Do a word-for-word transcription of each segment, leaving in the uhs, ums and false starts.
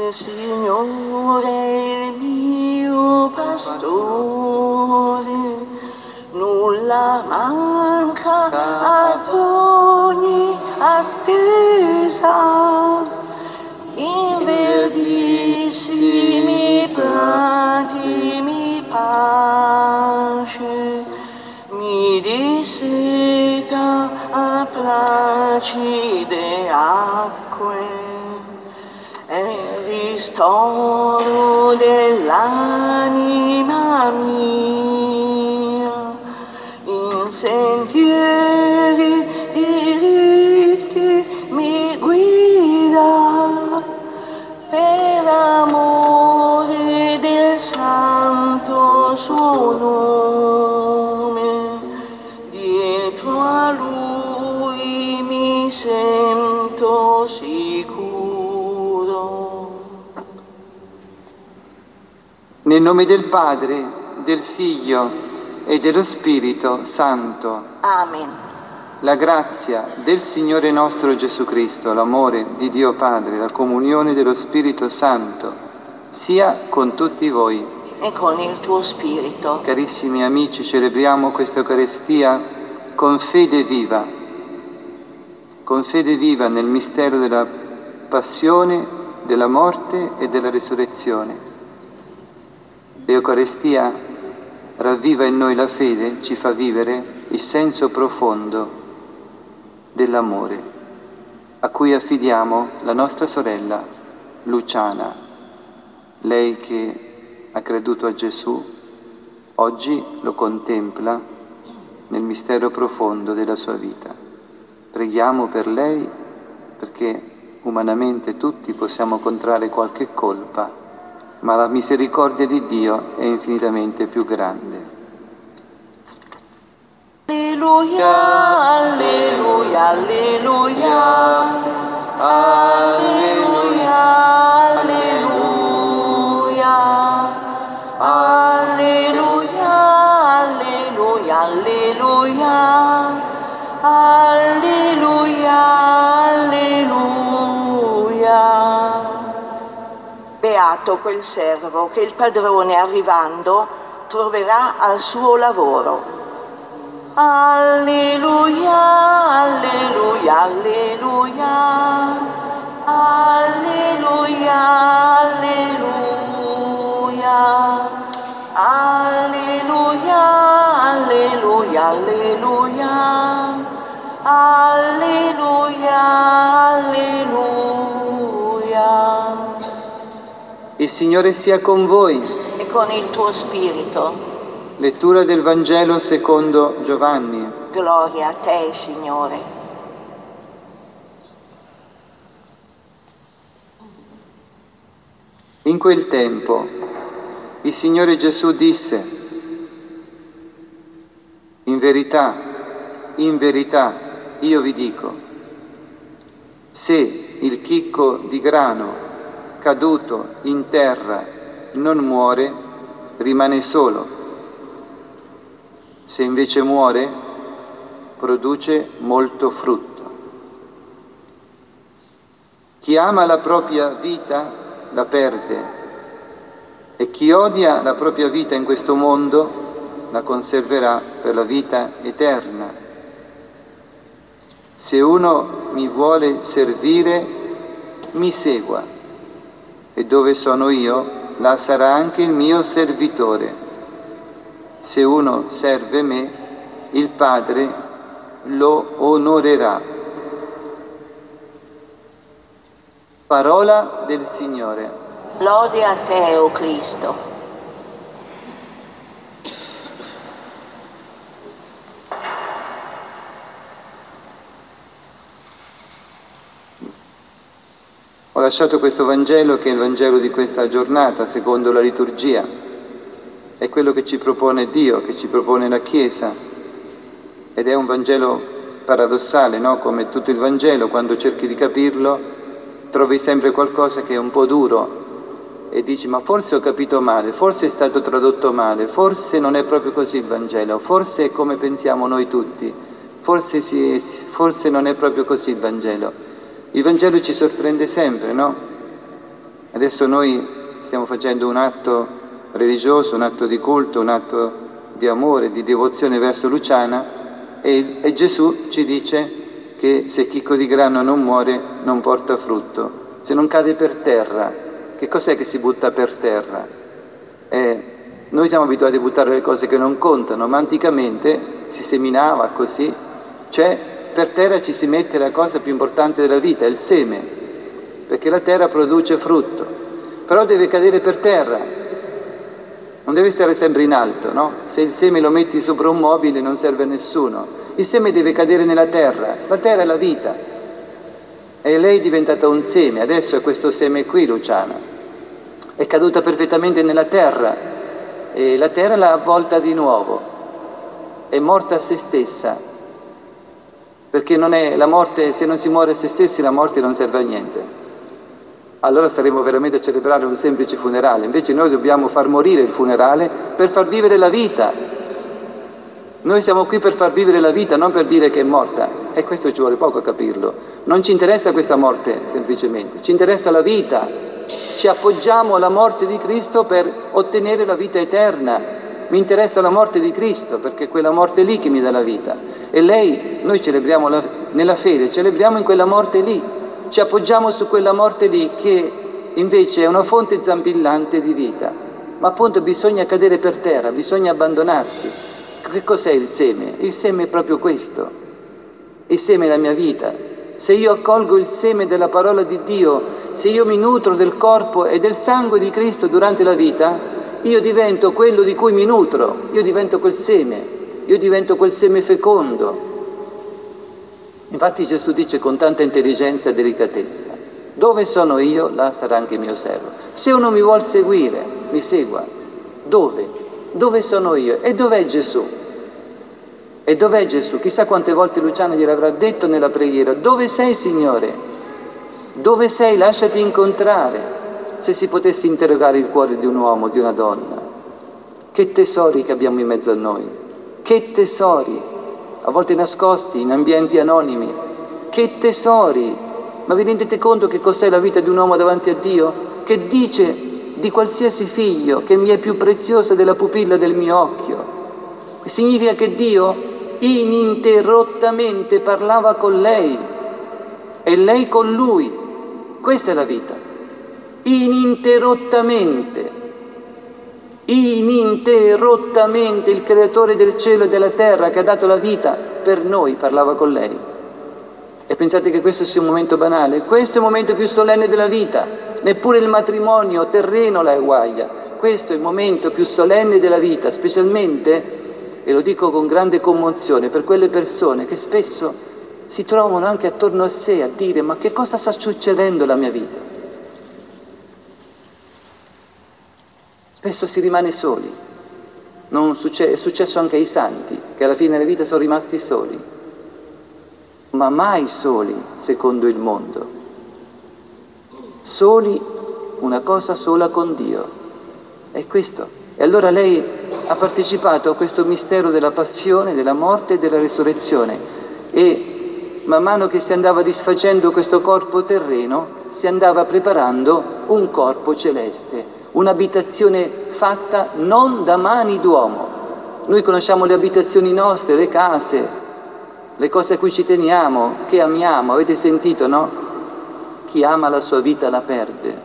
Il Signore è il mio pastore, nulla manca ad ogni attesa. In verdissimi prati mi pace, mi disseta a placide acque. E ristoro dell'anima mia in sentieri diritti mi guida per amore del santo suo nome. Dietro a lui mi sento sicuro. Nel nome del Padre, del Figlio e dello Spirito Santo. Amen. La grazia del Signore nostro Gesù Cristo, l'amore di Dio Padre, la comunione dello Spirito Santo, sia con tutti voi. E con il tuo spirito. Carissimi amici, celebriamo questa Eucaristia con fede viva, con fede viva nel mistero della passione, della morte e della risurrezione. L'Eucaristia ravviva in noi la fede, ci fa vivere il senso profondo dell'amore, a cui affidiamo la nostra sorella Luciana, lei che ha creduto a Gesù, oggi lo contempla nel mistero profondo della sua vita. Preghiamo per lei perché umanamente tutti possiamo contrarre qualche colpa, ma la misericordia di Dio è infinitamente più grande. Alleluia, alleluia, alleluia, alleluia, alleluia, alleluia, alleluia, alleluia, alleluia, alleluia. Beato quel servo che il padrone arrivando troverà al suo lavoro. Alleluia, alleluia, alleluia, alleluia, alleluia, alleluia, alleluia, alleluia, alleluia, alleluia. Il Signore sia con voi. E con il tuo spirito. Lettura del Vangelo secondo Giovanni. Gloria a te, Signore. In quel tempo il Signore Gesù disse: in verità, in verità, io vi dico, se il chicco di grano caduto in terra non muore, rimane solo. Se invece muore, produce molto frutto. Chi ama la propria vita la perde, e chi odia la propria vita in questo mondo la conserverà per la vita eterna. Se uno mi vuole servire, mi segua, e dove sono io, là sarà anche il mio servitore. Se uno serve me, il Padre lo onorerà. Parola del Signore. Lode a te, o Cristo. Ho lasciato questo Vangelo, che è il Vangelo di questa giornata, secondo la liturgia. È quello che ci propone Dio, che ci propone la Chiesa, ed è un Vangelo paradossale, no? Come tutto il Vangelo, quando cerchi di capirlo, trovi sempre qualcosa che è un po' duro e dici: ma forse ho capito male, forse è stato tradotto male, forse non è proprio così il Vangelo, forse è come pensiamo noi tutti, forse, si, forse non è proprio così il Vangelo. Il Vangelo ci sorprende sempre, no? Adesso noi stiamo facendo un atto religioso, un atto di culto, un atto di amore, di devozione verso Luciana e, e Gesù ci dice che se chicco di grano non muore non porta frutto. Se non cade per terra, che cos'è che si butta per terra? Eh, noi siamo abituati a buttare le cose che non contano, ma anticamente si seminava così, cioè per terra ci si mette la cosa più importante della vita, è il seme, perché la terra produce frutto, però deve cadere per terra, non deve stare sempre in alto, no? Se il seme lo metti sopra un mobile non serve a nessuno, il seme deve cadere nella terra, la terra è la vita. E lei è diventata un seme, adesso è questo seme qui, Luciana. È caduta perfettamente nella terra e la terra l'ha avvolta di nuovo. È morta a se stessa, perché non è la morte, se non si muore a se stessi la morte non serve a niente. Allora staremo veramente a celebrare un semplice funerale, invece noi dobbiamo far morire il funerale per far vivere la vita. Noi siamo qui per far vivere la vita, non per dire che è morta. E questo ci vuole poco a capirlo. Non ci interessa questa morte semplicemente, ci interessa la vita. Ci appoggiamo alla morte di Cristo per ottenere la vita eterna. Mi interessa la morte di Cristo perché è quella morte lì che mi dà la vita. E lei, noi celebriamo la, nella fede, celebriamo in quella morte lì. Ci appoggiamo su quella morte lì che invece è una fonte zampillante di vita. Ma appunto bisogna cadere per terra, bisogna abbandonarsi. Che cos'è il seme? Il seme è proprio questo. Il seme è la mia vita. Se io accolgo il seme della parola di Dio, se io mi nutro del corpo e del sangue di Cristo durante la vita, io divento quello di cui mi nutro, io divento quel seme, io divento quel seme fecondo. Infatti Gesù dice con tanta intelligenza e delicatezza: dove sono io, là sarà anche il mio servo. Se uno mi vuol seguire, mi segua. Dove? Dove sono io? E dov'è Gesù? E dov'è Gesù? Chissà quante volte Luciana gliel'avrà detto nella preghiera: dove sei, Signore? Dove sei? Lasciati incontrare. Se si potesse interrogare il cuore di un uomo, di una donna, che tesori che abbiamo in mezzo a noi, che tesori, a volte nascosti in ambienti anonimi, che tesori. Ma vi rendete conto che cos'è la vita di un uomo davanti a Dio? Che dice di qualsiasi figlio che mi è più preziosa della pupilla del mio occhio. Significa che Dio ininterrottamente parlava con lei e lei con lui. Questa è la vita. Ininterrottamente. Ininterrottamente il creatore del cielo e della terra che ha dato la vita per noi parlava con lei. E pensate che questo sia un momento banale? Questo è il momento più solenne della vita. Neppure il matrimonio terreno la eguaglia. Questo è il momento più solenne della vita, specialmente, e lo dico con grande commozione, per quelle persone che spesso si trovano anche attorno a sé a dire: ma che cosa sta succedendo alla mia vita? Spesso si rimane soli. Non succe- è successo anche ai santi, che alla fine della vita sono rimasti soli, ma mai soli secondo il mondo. Soli, una cosa sola con Dio. È questo. E allora lei ha partecipato a questo mistero della passione, della morte e della risurrezione, e man mano che si andava disfacendo questo corpo terreno, si andava preparando un corpo celeste, un'abitazione fatta non da mani d'uomo. Noi conosciamo le abitazioni nostre, le case, le cose a cui ci teniamo, che amiamo. Avete sentito, no? Chi ama la sua vita la perde.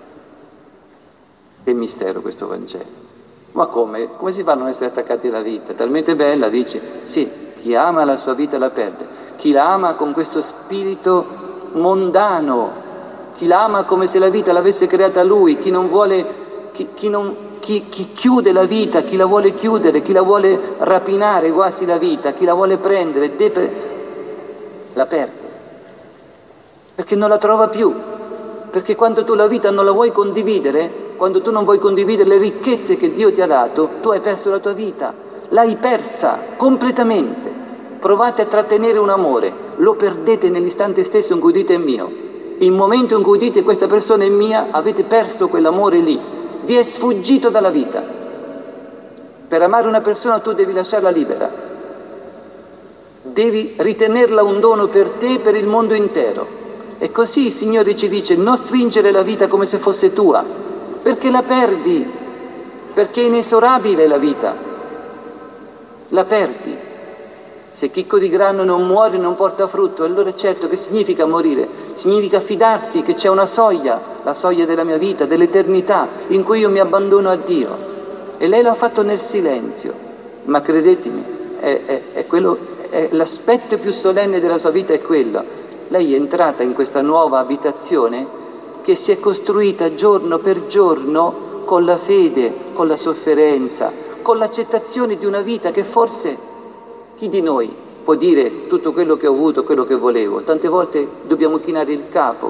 Che mistero questo Vangelo. Ma come? Come si fa a non essere attaccati alla vita? Talmente bella, dice, sì, chi ama la sua vita la perde. Chi la ama con questo spirito mondano, chi la ama come se la vita l'avesse creata lui, chi non vuole, chi, chi, non, chi, chi chiude la vita, chi la vuole chiudere, chi la vuole rapinare quasi la vita, chi la vuole prendere, deve, la perde. Perché non la trova più. Perché quando tu la vita non la vuoi condividere, quando tu non vuoi condividere le ricchezze che Dio ti ha dato, tu hai perso la tua vita, l'hai persa completamente. Provate a trattenere un amore, lo perdete nell'istante stesso in cui dite è mio. Il momento in cui dite questa persona è mia, avete perso quell'amore lì, vi è sfuggito dalla vita. Per amare una persona tu devi lasciarla libera, devi ritenerla un dono per te e per il mondo intero. E così il Signore ci dice: non stringere la vita come se fosse tua, perché la perdi, perché è inesorabile la vita, la perdi. Se chicco di grano non muore, non porta frutto, allora certo che significa morire? Significa fidarsi che c'è una soglia, la soglia della mia vita, dell'eternità, in cui io mi abbandono a Dio. E lei l'ha fatto nel silenzio, ma credetemi, è, è, è, quello, è l'aspetto più solenne della sua vita è quello. Lei è entrata in questa nuova abitazione che si è costruita giorno per giorno con la fede, con la sofferenza, con l'accettazione di una vita che forse... Chi di noi può dire tutto quello che ho avuto, quello che volevo? Tante volte dobbiamo chinare il capo.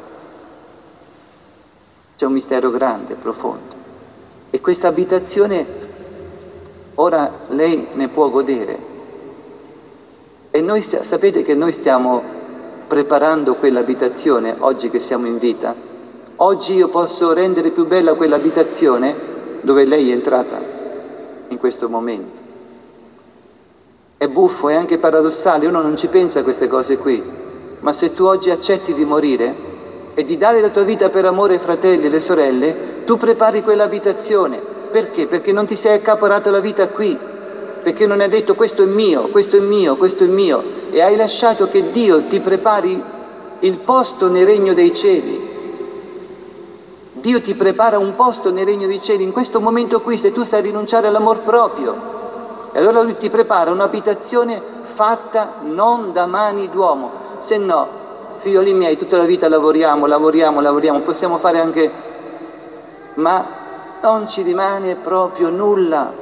C'è un mistero grande, profondo. E questa abitazione ora lei ne può godere. E noi sapete che noi stiamo preparando quell'abitazione oggi che siamo in vita. Oggi io posso rendere più bella quell'abitazione dove lei è entrata in questo momento. È buffo, è anche paradossale, uno non ci pensa a queste cose qui, ma se tu oggi accetti di morire e di dare la tua vita per amore ai fratelli e le sorelle, tu prepari quell'abitazione. Perché? Perché non ti sei accaparrato la vita qui, perché non hai detto questo è mio, questo è mio, questo è mio, e hai lasciato che Dio ti prepari il posto nel regno dei cieli. Dio ti prepara un posto nel regno dei cieli in questo momento qui, se tu sai rinunciare all'amor proprio. E allora Lui ti prepara un'abitazione fatta non da mani d'uomo. Se no, figlioli miei, tutta la vita lavoriamo, lavoriamo, lavoriamo, possiamo fare anche... ma non ci rimane proprio nulla.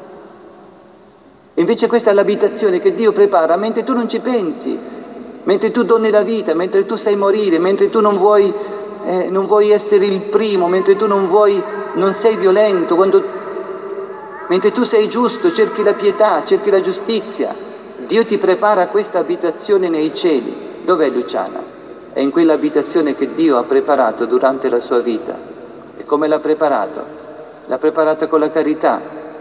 Invece questa è l'abitazione che Dio prepara mentre tu non ci pensi, mentre tu doni la vita, mentre tu sai morire, mentre tu non vuoi, eh, non vuoi essere il primo, mentre tu non vuoi, non sei violento, quando... Mentre tu sei giusto, cerchi la pietà, cerchi la giustizia, Dio ti prepara questa abitazione nei cieli. Dov'è Luciana? È in quell'abitazione che Dio ha preparato durante la sua vita. E come l'ha preparato? L'ha preparata con la carità,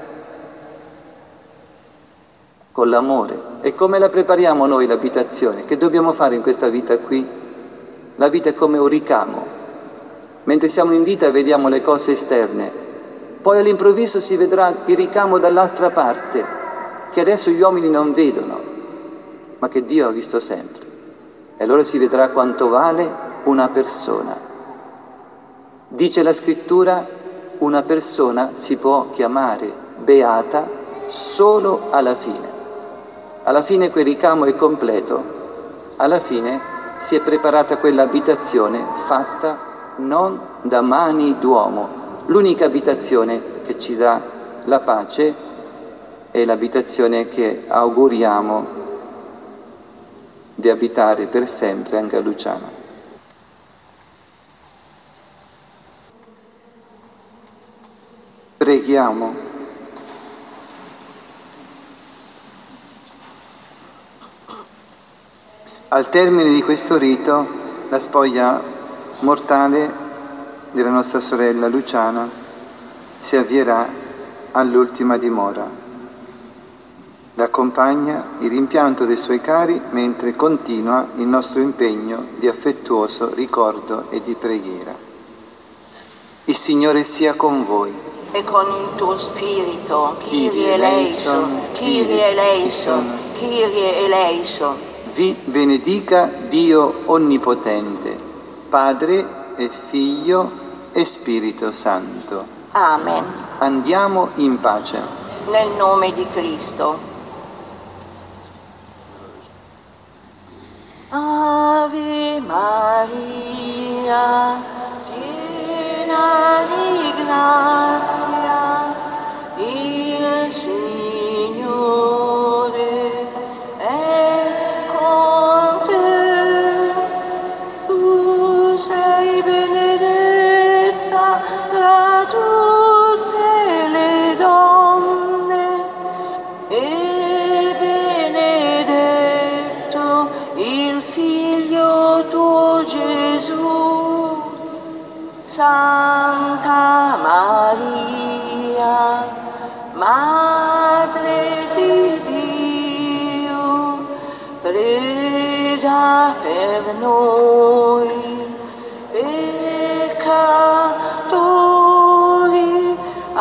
con l'amore. E come la prepariamo noi l'abitazione? Che dobbiamo fare in questa vita qui? La vita è come un ricamo. Mentre siamo in vita vediamo le cose esterne. Poi all'improvviso si vedrà il ricamo dall'altra parte, che adesso gli uomini non vedono, ma che Dio ha visto sempre. E allora si vedrà quanto vale una persona. Dice la Scrittura, una persona si può chiamare beata solo alla fine. Alla fine quel ricamo è completo, alla fine si è preparata quell'abitazione fatta non da mani d'uomo. L'unica abitazione che ci dà la pace è l'abitazione che auguriamo di abitare per sempre anche a Luciana. Preghiamo. Al termine di questo rito, la spoglia mortale della nostra sorella Luciana si avvierà all'ultima dimora. L'accompagna il rimpianto dei suoi cari mentre continua il nostro impegno di affettuoso ricordo e di preghiera. Il Signore sia con voi. E con il tuo spirito, Kyrie eleison, Kyrie eleison, Kyrie eleison. Vi benedica Dio Onnipotente, Padre e Figlio e Spirito Santo. Amen. Andiamo in pace. Nel nome di Cristo. Ave Maria, piena di grazia, il Signore è con te. Tu sei benedetta tra tutte le donne e benedetto il Figlio tuo Gesù. Santa Maria, Madre di Dio, prega prega per noi peccatori,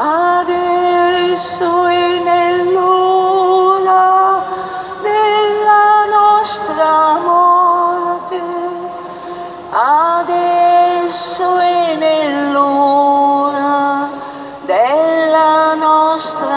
adesso e nell'ora della nostra morte, adesso e nell'ora della nostra